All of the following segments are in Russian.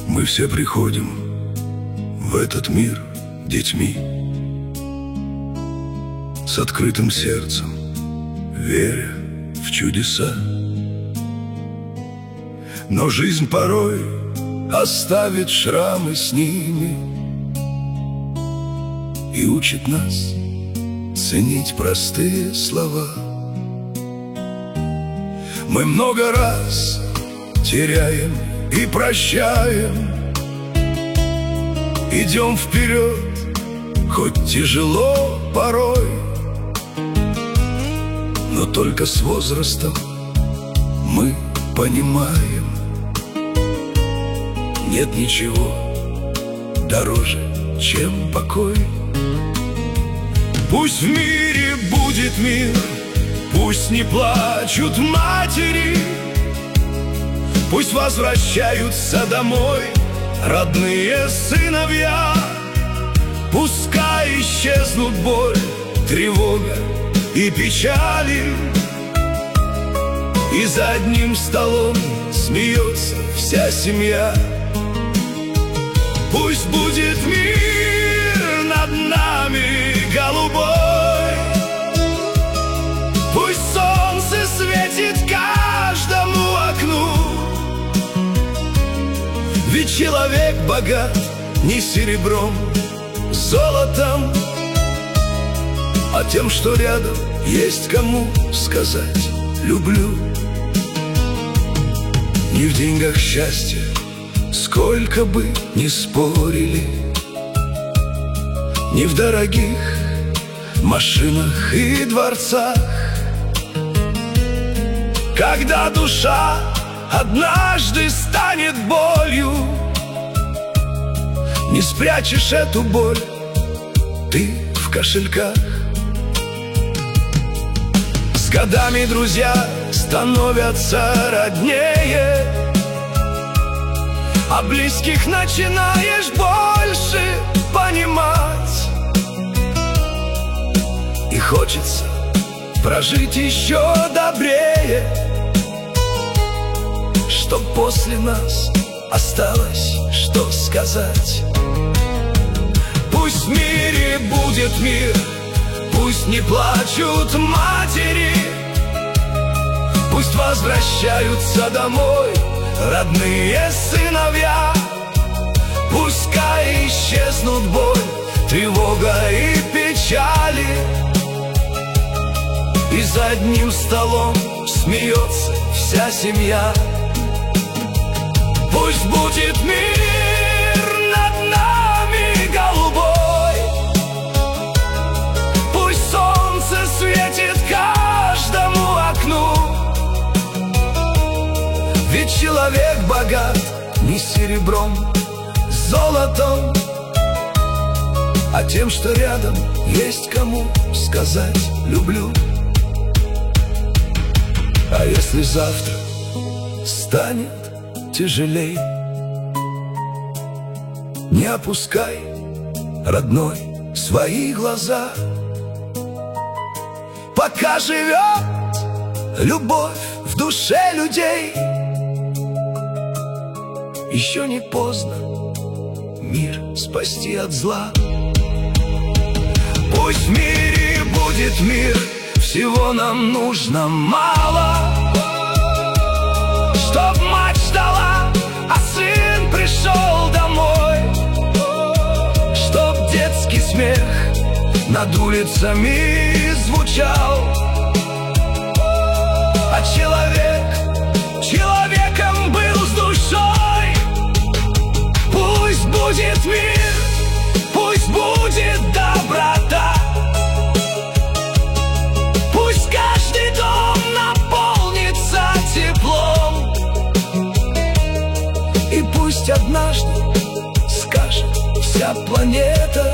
Мы все приходим в этот мир детьми, с открытым сердцем, веря в чудеса. Но жизнь порой оставит шрамы с ними и учит нас ценить простые слова. Мы много раз теряем и прощаем, идем вперед, хоть тяжело порой, но только с возрастом мы понимаем, нет ничего дороже, чем покой. Пусть в мире будет мир, пусть не плачут матери, пусть возвращаются домой родные сыновья. Пускай исчезнут боль, тревога и печали, и за одним столом смеется вся семья. Пусть будет мир над нами голубой, пусть солнце светит каждому окну, ведь человек богат не серебром, золотом, а тем, что рядом есть кому сказать «люблю». Не в деньгах счастье, сколько бы ни спорили, не в дорогих машинах и дворцах. Когда душа однажды станет болью, не спрячешь эту боль ты в кошельках. С годами друзья становятся роднее, а близких начинаешь больше понимать. И хочется прожить еще добрее, чтоб после нас осталось что сказать. Пусть в мире будет мир, пусть не плачут матери, пусть возвращаются домой родные сыновья. Пускай исчезнут боль, тревога и печали, и за одним столом смеется вся семья. Пусть будет мир над нами голубой, пусть солнце светит каждому окну, ведь человек богат не серебром, золотом, а тем, что рядом есть кому сказать «люблю». А если завтра станет тяжелей, не опускай, родной, свои глаза. Пока живет любовь в душе людей, еще не поздно мир спасти от зла. Пусть в мире будет мир, всего нам нужно мало, чтоб мать ждала, а сын пришел домой, чтоб детский смех над улицами звучал, а человек человеком был с душой. Пусть будет мир, пусть будет доброта, пусть каждый дом наполнится теплом, и пусть однажды скажет вся планета: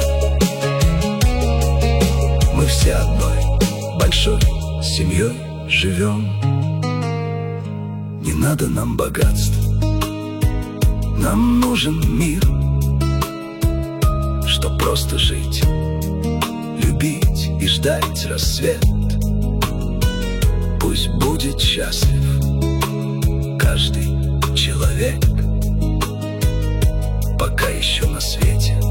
мы все одной большой семьей живем. Не надо нам богатств, нам нужен мир, чтоб просто жить, любить и ждать рассвет. Пусть будет счастлив каждый человек, еще на свете.